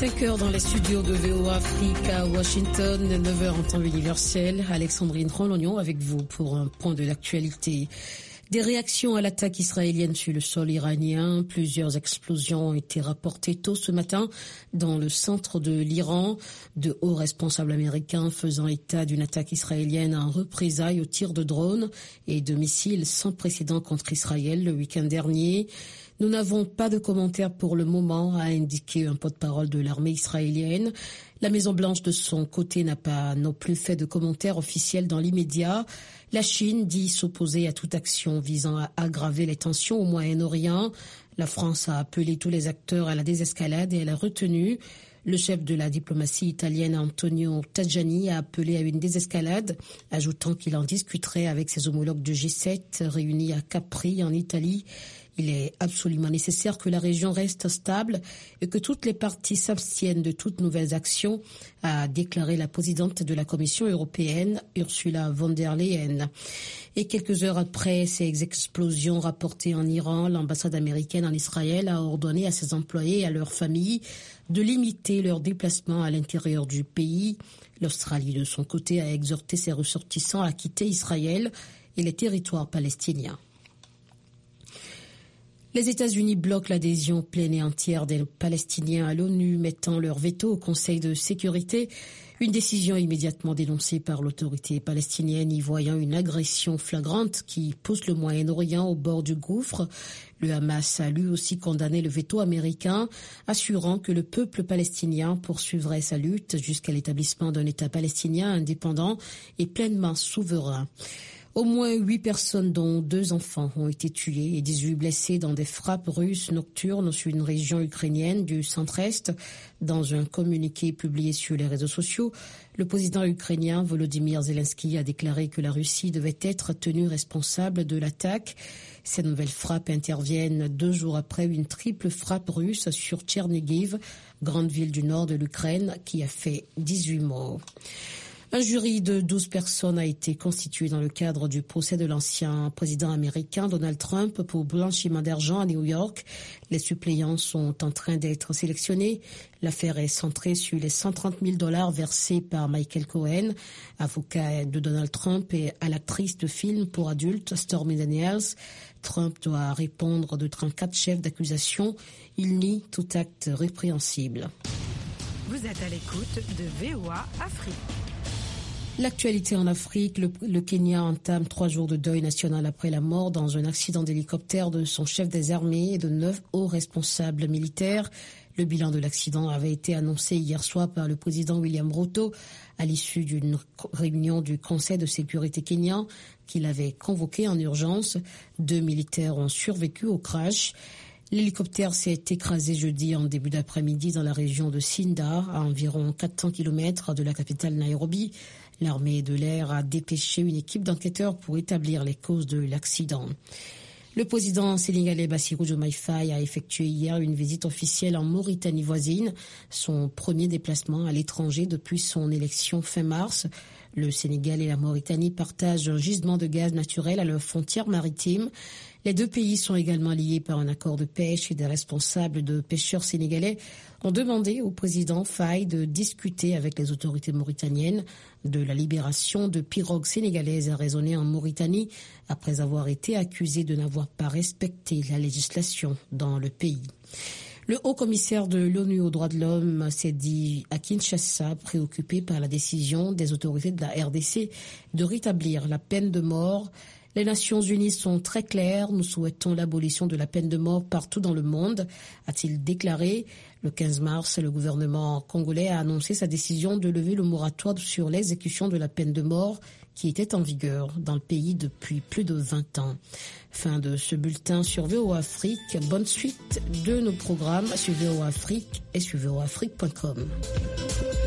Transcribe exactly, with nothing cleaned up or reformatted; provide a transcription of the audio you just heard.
cinq heures dans les studios de V O A Afrique à Washington, neuf heures en temps universel. Alexandrine Rolognon avec vous pour un point de l'actualité. Des réactions à l'attaque israélienne sur le sol iranien. Plusieurs explosions ont été rapportées tôt ce matin dans le centre de l'Iran. De hauts responsables américains faisant état d'une attaque israélienne en représailles au tir de drones et de missiles sans précédent contre Israël le week-end dernier. Nous n'avons pas de commentaires pour le moment, a indiqué un porte-parole de l'armée israélienne. La Maison-Blanche, de son côté, n'a pas non plus fait de commentaires officiels dans l'immédiat. La Chine dit s'opposer à toute action visant à aggraver les tensions au Moyen-Orient. La France a appelé tous les acteurs à la désescalade et elle a retenu. Le chef de la diplomatie italienne, Antonio Tajani, a appelé à une désescalade, ajoutant qu'il en discuterait avec ses homologues du G sept réunis à Capri, en Italie. Il est absolument nécessaire que la région reste stable et que toutes les parties s'abstiennent de toutes nouvelles actions, a déclaré la présidente de la Commission européenne, Ursula von der Leyen. Et quelques heures après ces explosions rapportées en Iran, l'ambassade américaine en Israël a ordonné à ses employés et à leurs familles de limiter leurs déplacements à l'intérieur du pays. L'Australie, de son côté, a exhorté ses ressortissants à quitter Israël et les territoires palestiniens. Les États-Unis bloquent l'adhésion pleine et entière des Palestiniens à l'ONU, mettant leur veto au Conseil de sécurité. Une décision immédiatement dénoncée par l'autorité palestinienne, y voyant une agression flagrante qui pousse le Moyen-Orient au bord du gouffre. Le Hamas a lui aussi condamné le veto américain, assurant que le peuple palestinien poursuivrait sa lutte jusqu'à l'établissement d'un État palestinien indépendant et pleinement souverain. Au moins huit personnes, dont deux enfants, ont été tuées et dix-huit blessés dans des frappes russes nocturnes sur une région ukrainienne du centre-est. Dans un communiqué publié sur les réseaux sociaux, le président ukrainien Volodymyr Zelensky a déclaré que la Russie devait être tenue responsable de l'attaque. Ces nouvelles frappes interviennent deux jours après une triple frappe russe sur Tchernigiv, grande ville du nord de l'Ukraine, qui a fait dix-huit morts. Un jury de douze personnes a été constitué dans le cadre du procès de l'ancien président américain Donald Trump pour blanchiment d'argent à New York. Les suppléants sont en train d'être sélectionnés. L'affaire est centrée sur les cent trente mille dollars versés par Michael Cohen, avocat de Donald Trump, et à l'actrice de film pour adultes Stormy Daniels. Trump doit répondre de trente-quatre chefs d'accusation. Il nie tout acte répréhensible. Vous êtes à l'écoute de V O A Afrique. L'actualité en Afrique, le, le Kenya entame trois jours de deuil national après la mort dans un accident d'hélicoptère de son chef des armées et de neuf hauts responsables militaires. Le bilan de l'accident avait été annoncé hier soir par le président William Ruto à l'issue d'une réunion du Conseil de sécurité kényan qu'il avait convoqué en urgence. Deux militaires ont survécu au crash. L'hélicoptère s'est écrasé jeudi en début d'après-midi dans la région de Sinda, à environ quatre cents kilomètres de la capitale Nairobi. L'armée de l'air a dépêché une équipe d'enquêteurs pour établir les causes de l'accident. Le président sénégalais Bassirou Diomaye Faye a effectué hier une visite officielle en Mauritanie voisine, son premier déplacement à l'étranger depuis son élection fin mars. Le Sénégal et la Mauritanie partagent un gisement de gaz naturel à leurs frontières maritimes. Les deux pays sont également liés par un accord de pêche et des responsables de pêcheurs sénégalais ont demandé au président Faye de discuter avec les autorités mauritaniennes de la libération de pirogues sénégalaises arraisonnées en Mauritanie après avoir été accusées de n'avoir pas respecté la législation dans le pays. Le haut-commissaire de l'ONU aux droits de l'homme s'est dit à Kinshasa préoccupé par la décision des autorités de la R D C de rétablir la peine de mort. Les Nations Unies sont très claires, nous souhaitons l'abolition de la peine de mort partout dans le monde, a-t-il déclaré. Le quinze mars, le gouvernement congolais a annoncé sa décision de lever le moratoire sur l'exécution de la peine de mort qui était en vigueur dans le pays depuis plus de vingt ans. Fin de ce bulletin sur V O A Afrique. Bonne suite de nos programmes sur V O A Afrique et sur V O A Afrique point com.